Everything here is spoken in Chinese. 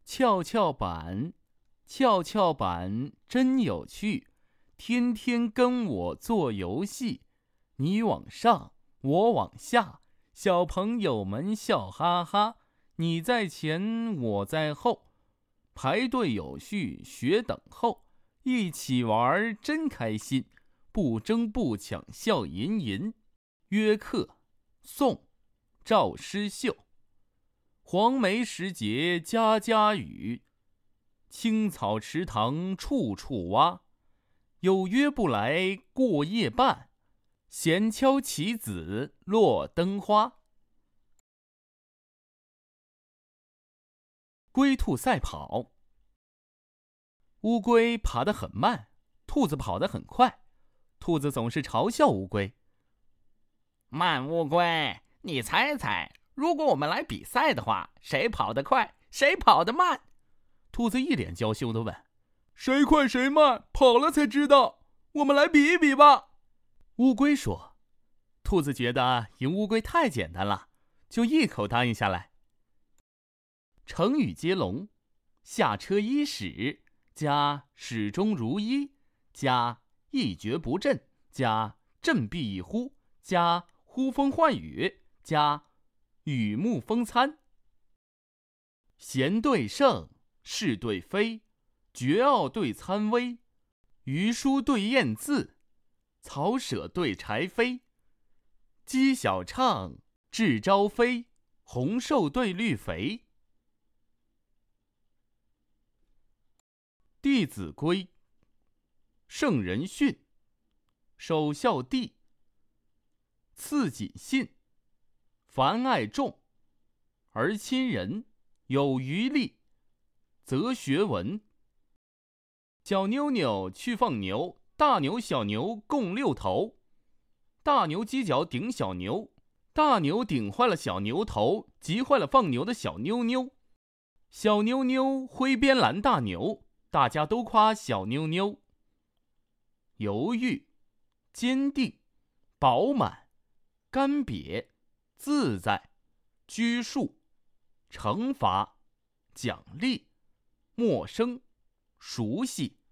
跷跷板，跷跷板真有趣，天天跟我做游戏。你往上，我往下，小朋友们笑哈哈。你在前，我在后，排队有序，学等候，一起玩真开心，不争不抢笑吟吟。约课，宋，赵师秀。黄梅时节家家雨，青草池塘处处蛙。有约不来过夜半，闲敲棋子落灯花。龟兔赛跑。乌龟爬得很慢，兔子跑得很快。兔子总是嘲笑乌龟： 慢乌龟，你猜猜，如果我们来比赛的话，谁跑得快，谁跑得慢？ 兔子一脸娇羞地问：谁快谁慢，跑了才知道，我们来比一比吧。乌龟说。兔子觉得赢乌龟太简单了，就一口答应下来。成语接龙：下车伊始，加始终如一，加一蹶不振，加振臂一呼，加呼风唤雨，加雨沐风餐。贤对圣，是对非，绝奥对参微，余书对燕字，草舍对柴扉。鸡小唱，雉朝飞，红瘦对绿肥。弟子规：圣人训，首孝悌，次谨信，凡爱众，而亲仁，有余力，则学文。小妞妞去放牛，大牛小牛共6头。大牛犄角顶小牛，大牛顶坏了小牛头，急坏了放牛的小妞妞。小妞妞挥鞭拦大牛，大家都夸小妞妞。犹豫，坚定，饱满，干瘪，自在，拘束，惩罚，奖励，陌生，熟悉，